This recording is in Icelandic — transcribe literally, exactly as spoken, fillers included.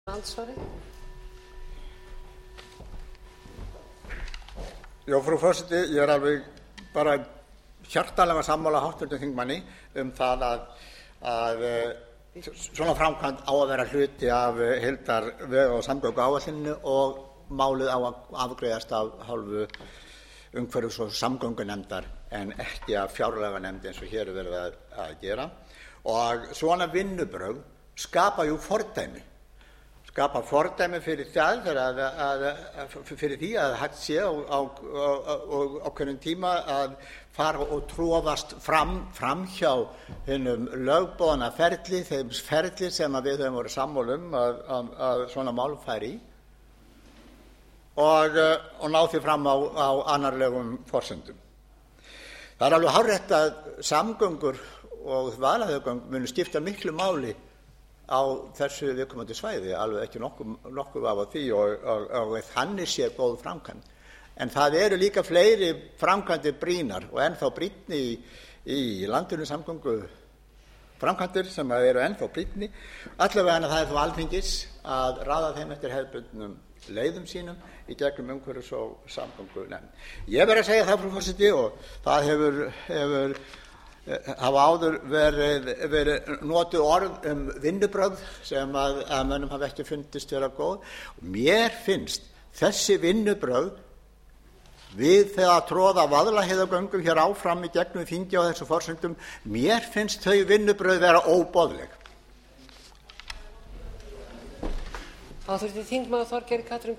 Já, frú forseti, ég er alveg bara hjartanlega sammála háttvirtum þingmanni um það að, að svona framkvæmd á að vera hluti af heildarvega- og samgönguáætluninni og málið á að afgreiðast af hálfu umhverfis- og samgöngunefndar en ekki af fjárlaganefnd eins og hér er verið að, að gera. Og svona vinnubrögð skapa jú fordæmi skapa fordæmi fyrir það að, að, að, fyrir því að hægt sé á, á, á, á hverjum tíma að fara og tróðast fram, fram hjá hinnum lögboðna ferli, þeim ferli sem við höfum voru sammála um að, að, að svona mál færi í og, og ná því fram á, á annarlegum forsendum. Það er alveg hárrétt að samgöngur og vaðlaheiðargöng munu skipta miklu máli á þessu viðkomandi svæði, alveg ekki nokkuð nokkuð af því og, og, og þannig sé góð framkvæmd. En það eru líka fleiri framkvæmdir brýnar og ennþá brýnni í, í landinu samgöngu framkvæmdir sem eru ennþá brýnni. Allavega en það er þó Alþingis að raða þeim eftir hefðbundnum leiðum sínum í gegnum umhverfis- og samgöngunefnd. Ég verð að segja það, frú forseti, og það hefur, hefur hafa áður verið, verið notuð orð um vinnubrögð sem að, að mönnum hafa ekki fundist vera góð. Mér finnst þessi vinnubrögð við þegar að tróða vaðlaheiðargöngum hér áfram í gegnum þingi á þessu forsendum, mér finnst þau vinnubrögð vera óboðleg. Háttvirtur þingmaður Þorgerður Katrín